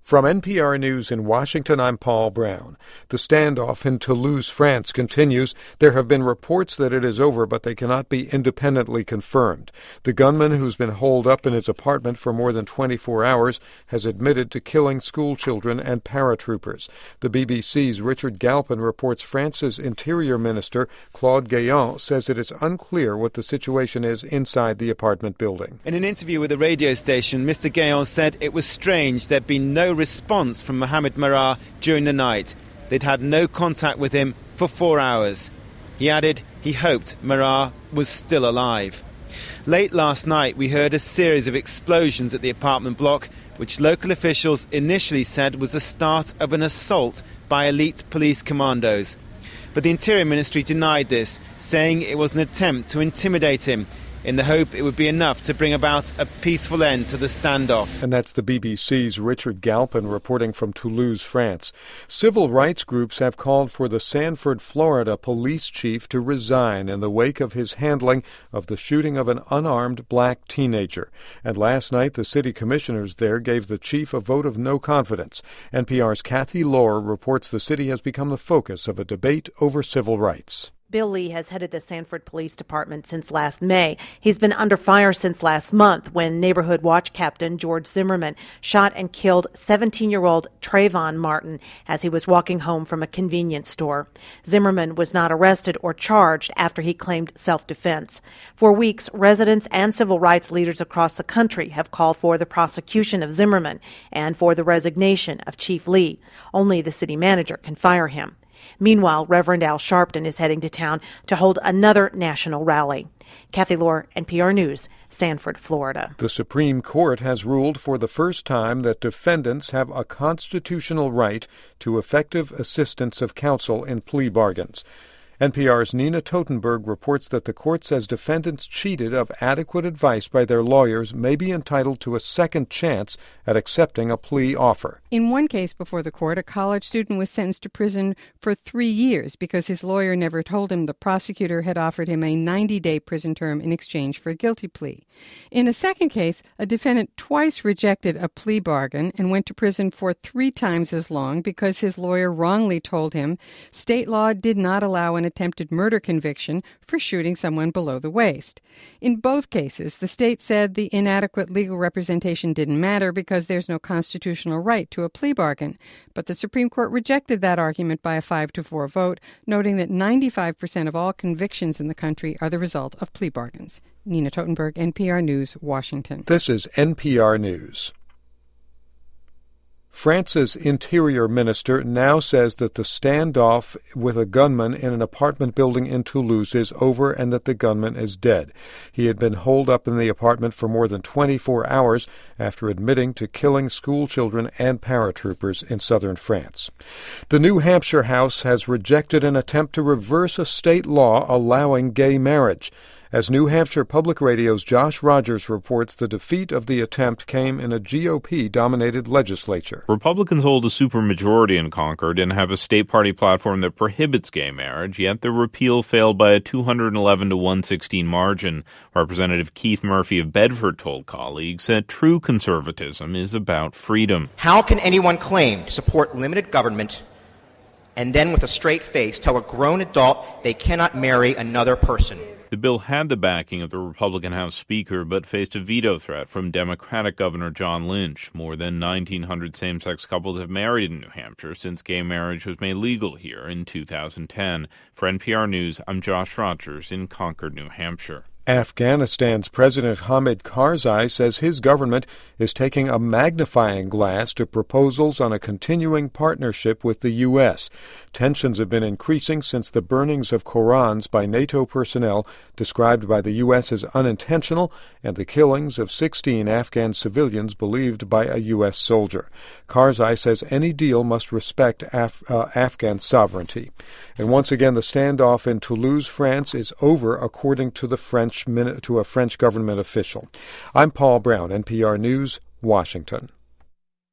From NPR News in Washington, I'm Paul Brown. The standoff in Toulouse, France continues. There have been reports that it is over, but they cannot be independently confirmed. The gunman, who's been holed up in his apartment for more than 24 hours, has admitted to killing school children and paratroopers. The BBC's Richard Galpin reports France's Interior Minister, Claude Guéant, says it is unclear what the situation is inside the apartment building. In an interview with a radio station, Mr. Guéant said it was strange there'd been no response from Mohamed Merah during the night. They'd had no contact with him for 4 hours. He added he hoped Merah was still alive. Late last night, we heard a series of explosions at the apartment block, which local officials initially said was the start of an assault by elite police commandos. But the Interior Ministry denied this, saying it was an attempt to intimidate him, in the hope it would be enough to bring about a peaceful end to the standoff. And that's the BBC's Richard Galpin reporting from Toulouse, France. Civil rights groups have called for the Sanford, Florida police chief to resign in the wake of his handling of the shooting of an unarmed black teenager. And last night, the city commissioners there gave the chief a vote of no confidence. NPR's Kathy Lohr reports the city has become the focus of a debate over civil rights. Bill Lee has headed the Sanford Police Department since last May. He's been under fire since last month when neighborhood watch captain George Zimmerman shot and killed 17-year-old Trayvon Martin as he was walking home from a convenience store. Zimmerman was not arrested or charged after he claimed self-defense. For weeks, residents and civil rights leaders across the country have called for the prosecution of Zimmerman and for the resignation of Chief Lee. Only the city manager can fire him. Meanwhile, Reverend Al Sharpton is heading to town to hold another national rally. Kathy Lohr, NPR News, Sanford, Florida. The Supreme Court has ruled for the first time that defendants have a constitutional right to effective assistance of counsel in plea bargains. NPR's Nina Totenberg reports that the court says defendants cheated of adequate advice by their lawyers may be entitled to a second chance at accepting a plea offer. In one case before the court, a college student was sentenced to prison for 3 years because his lawyer never told him the prosecutor had offered him a 90-day prison term in exchange for a guilty plea. In a second case, a defendant twice rejected a plea bargain and went to prison for 3 times as long because his lawyer wrongly told him state law did not allow an attempted murder conviction for shooting someone below the waist. In both cases, the state said the inadequate legal representation didn't matter because there's no constitutional right to a plea bargain. But the Supreme Court rejected that argument by a 5-4 vote, noting that 95% of all convictions in the country are the result of plea bargains. Nina Totenberg, NPR News, Washington. This is NPR News. France's Interior Minister now says that the standoff with a gunman in an apartment building in Toulouse is over and that the gunman is dead. He had been holed up in the apartment for more than 24 hours after admitting to killing school children and paratroopers in southern France. The New Hampshire House has rejected an attempt to reverse a state law allowing gay marriage. As New Hampshire Public Radio's Josh Rogers reports, the defeat of the attempt came in a GOP-dominated legislature. Republicans hold a supermajority in Concord and have a state party platform that prohibits gay marriage, yet the repeal failed by a 211 to 116 margin. Representative Keith Murphy of Bedford told colleagues that true conservatism is about freedom. How can anyone claim to support limited government and then with a straight face tell a grown adult they cannot marry another person? The bill had the backing of the Republican House Speaker, but faced a veto threat from Democratic Governor John Lynch. More than 1,900 same-sex couples have married in New Hampshire since gay marriage was made legal here in 2010. For NPR News, I'm Josh Rogers in Concord, New Hampshire. Afghanistan's President Hamid Karzai says his government is taking a magnifying glass to proposals on a continuing partnership with the U.S. Tensions have been increasing since the burnings of Korans by NATO personnel described by the U.S. as unintentional and the killings of 16 Afghan civilians believed by a U.S. soldier. Karzai says any deal must respect Afghan sovereignty. And once again, the standoff in Toulouse, France is over, according to a French government official. I'm Paul Brown, NPR News, Washington.